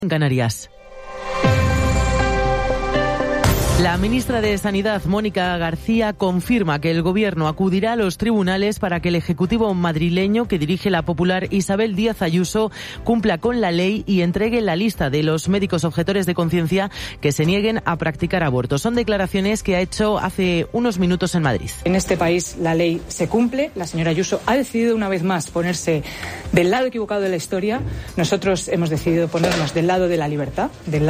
en Canarias. La ministra de Sanidad, Mónica García, confirma que el Gobierno acudirá a los tribunales para que el Ejecutivo madrileño que dirige la popular Isabel Díaz Ayuso cumpla con la ley y entregue la lista de los médicos objetores de conciencia que se nieguen a practicar abortos. Son declaraciones que ha hecho hace unos minutos en Madrid. En este país la ley se cumple. La señora Ayuso ha decidido una vez más ponerse del lado equivocado de la historia. Nosotros hemos decidido ponernos del lado de la libertad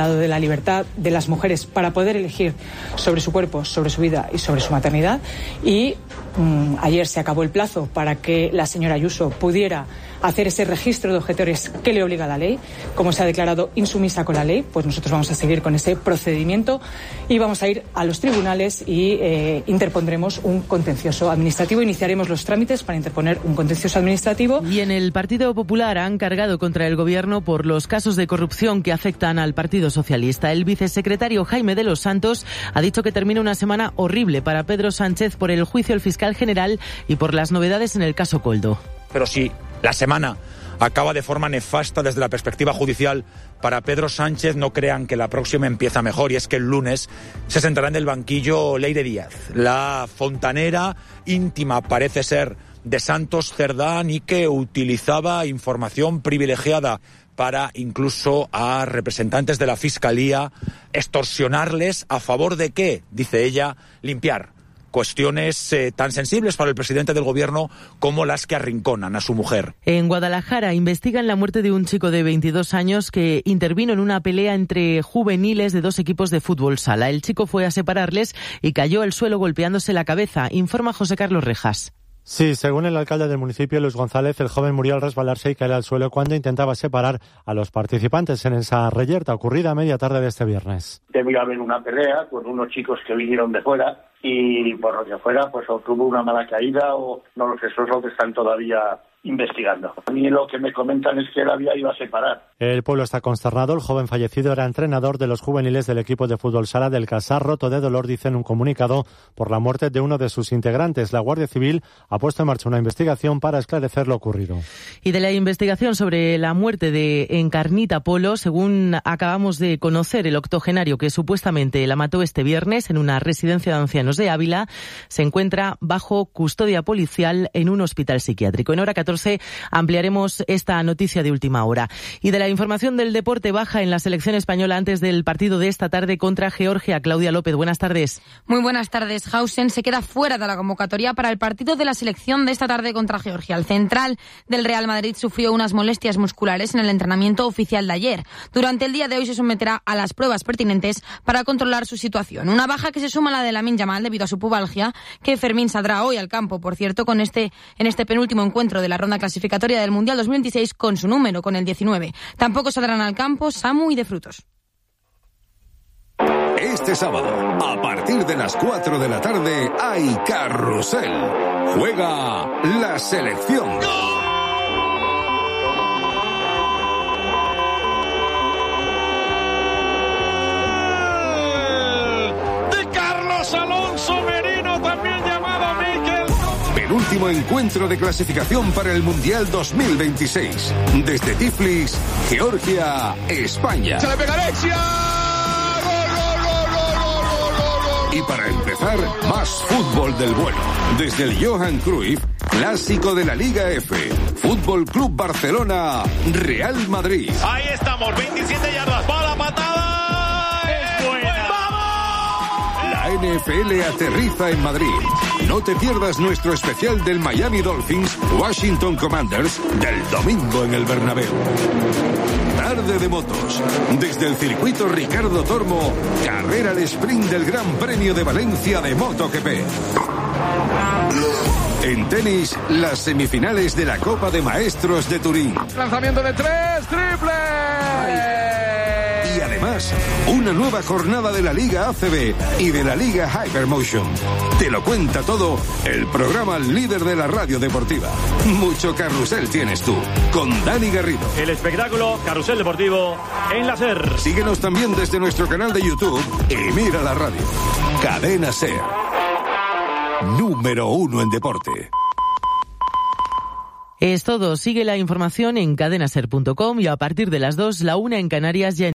de las mujeres para poder elegir sobre su cuerpo, sobre su vida y sobre su maternidad. Y ayer se acabó el plazo para que la señora Ayuso pudiera hacer ese registro de objetores que le obliga la ley. Como se ha declarado insumisa con la ley, pues nosotros vamos a seguir con ese procedimiento y vamos a ir a los tribunales y interpondremos un contencioso administrativo. Iniciaremos los trámites para interponer un contencioso administrativo. Y en el Partido Popular han cargado contra el Gobierno por los casos de corrupción que afectan al Partido Socialista. El vicesecretario Jaime de los Santos ha dicho que termina una semana horrible para Pedro Sánchez por el juicio al fiscal general y por las novedades en el caso Koldo. Pero sí, la semana acaba de forma nefasta desde la perspectiva judicial para Pedro Sánchez. No crean que la próxima empieza mejor, y es que el lunes se sentará en el banquillo Leire Díaz, la fontanera íntima, parece ser, de Santos Cerdán, y que utilizaba información privilegiada para incluso a representantes de la Fiscalía extorsionarles a favor de ¿qué? Dice ella, limpiar cuestiones tan sensibles para el presidente del Gobierno como las que arrinconan a su mujer. En Guadalajara investigan la muerte de un chico de 22 años que intervino en una pelea entre juveniles de dos equipos de fútbol sala. El chico fue a separarles y cayó al suelo golpeándose la cabeza, informa José Carlos Rejas. Sí, según el alcalde del municipio, Luis González, el joven murió al resbalarse y caer al suelo cuando intentaba separar a los participantes en esa reyerta ocurrida a media tarde de este viernes. Debió haber una pelea con unos chicos que vinieron de fuera y por lo que fuera, pues o tuvo una mala caída o no lo sé, eso es lo que están todavía investigando. A mí lo que me comentan es que él había ido a separar. El pueblo está consternado. El joven fallecido era entrenador de los juveniles del equipo de fútbol sala del Casar, roto de dolor, dice en un comunicado, por la muerte de uno de sus integrantes. La Guardia Civil ha puesto en marcha una investigación para esclarecer lo ocurrido. Y de la investigación sobre la muerte de Encarnita Polo, según acabamos de conocer, el octogenario que supuestamente la mató este viernes en una residencia de ancianos de Ávila se encuentra bajo custodia policial en un hospital psiquiátrico. En hora 14 ampliaremos esta noticia de última hora. Y de la información del deporte, baja en la selección española antes del partido de esta tarde contra Georgia. Claudia López, buenas tardes. Muy buenas tardes. Hausen se queda fuera de la convocatoria para el partido de la selección de esta tarde contra Georgia. El central del Real Madrid sufrió unas molestias musculares en el entrenamiento oficial de ayer. Durante el día de hoy se someterá a las pruebas pertinentes para controlar su situación. Una baja que se suma a la de Lamine Yamal debido a su pubalgia, que Fermín saldrá hoy al campo, por cierto, en este penúltimo encuentro de la ronda clasificatoria del Mundial 2026 con su número, con el 19. Tampoco saldrán al campo Samu y De Frutos. Este sábado, a partir de las 4 de la tarde, hay carrusel. Juega la selección. De Carlos Alonso Merino, también llamado Mikel. El último encuentro de clasificación para el Mundial 2026. Desde Tiflis, Georgia, España. ¡Se le pega Alexia! Y para empezar, más fútbol del bueno. Desde el Johan Cruyff, clásico de la Liga F. Fútbol Club Barcelona, Real Madrid. Ahí estamos, 27 yardas, va la patada. ¡Es buena! ¡Vamos! La NFL aterriza en Madrid. No te pierdas nuestro especial del Miami Dolphins, Washington Commanders, del domingo en el Bernabéu. Tarde de motos. Desde el circuito Ricardo Tormo, carrera al sprint del Gran Premio de Valencia de MotoGP. En tenis, las semifinales de la Copa de Maestros de Turín. Lanzamiento de 3, triple. Y además, una nueva jornada de la Liga ACB y de la Liga Hypermotion. Te lo cuenta todo el programa líder de la radio deportiva. Mucho carrusel tienes tú, con Dani Garrido. El espectáculo Carrusel Deportivo en la SER. Síguenos también desde nuestro canal de YouTube y mira la radio. Cadena SER. Número 1 en deporte. Es todo. Sigue la información en cadenaser.com y a partir de las 2, la 1 en Canarias ya